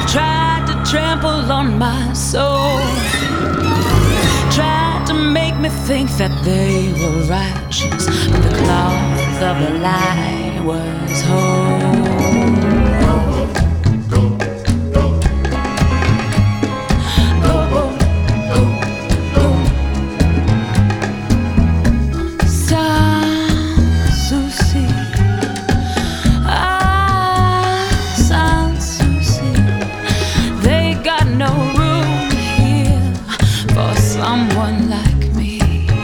tried to trample on my soul, tried to make me think that they were righteous, but the cloth of the lie was whole. Someone like me.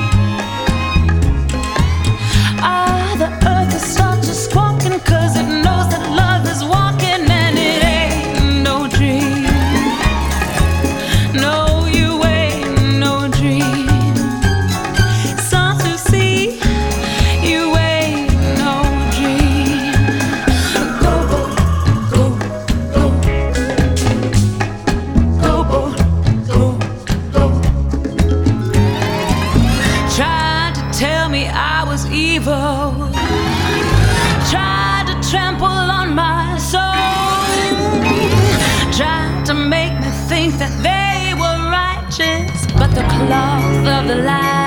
The earth is starts to squawking 'cause it knows that love is walking, and it ain't no dream. No, you ain't no dream. Sans-souci, you ain't no dream. Go, go, go, go, go, go, go. Tried to tell me I was evil, tried to trample on my soul, tried to make me think that they were righteous, but the cloth of the lie